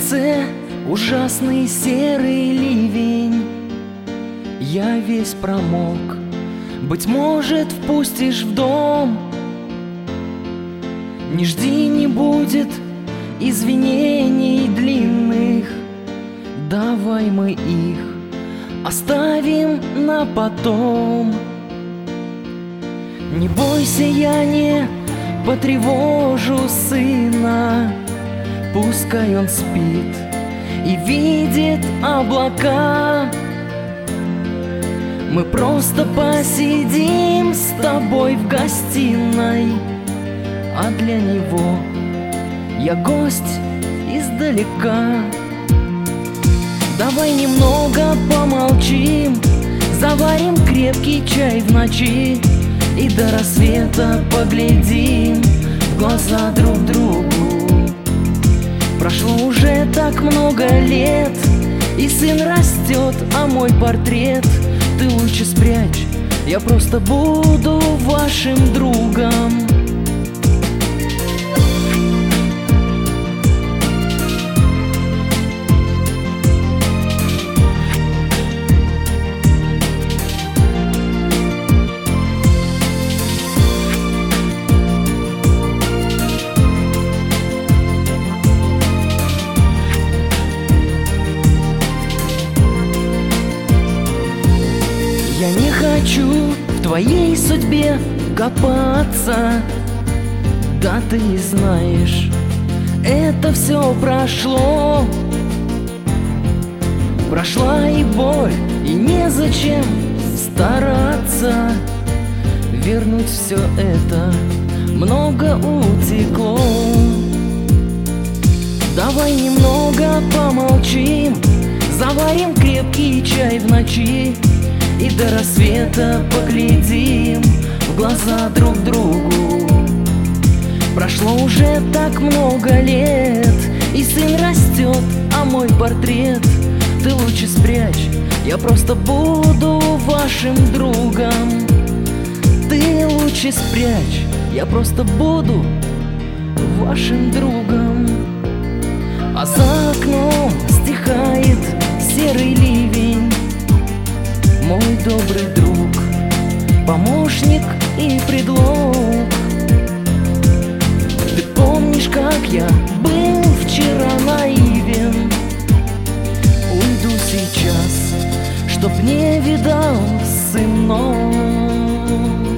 улице ужасный серый ливень. Я весь промок, быть может, впустишь в дом. Не жди, не будет извинений длинных. Давай мы их оставим на потом. Не бойся, я не потревожу сына. Пускай он спит и видит облака. Мы просто посидим с тобой в гостиной, а для него я гость издалека. Давай немного помолчим, заварим крепкий чай в ночи и до рассвета поглядим в глаза друг другу. Прошло уже так много лет, и сын растет, а мой портрет ты лучше спрячь, я просто буду вашим другом. Я не хочу в твоей судьбе копаться. Да ты знаешь, это все прошло. Прошла и боль, и незачем стараться вернуть все это, много утекло. Давай немного помолчим, заварим крепкий чай в ночи и до рассвета поглядим в глаза друг другу. Прошло уже так много лет, и сын растет, а мой портрет ты лучше спрячь, я просто буду вашим другом. Ты лучше спрячь, я просто буду вашим другом. А за окном стихает серый ливень. Мой добрый друг, помощник и предлог. Ты помнишь, как я был вчера наивен? Уйду сейчас, чтоб не видал сынок.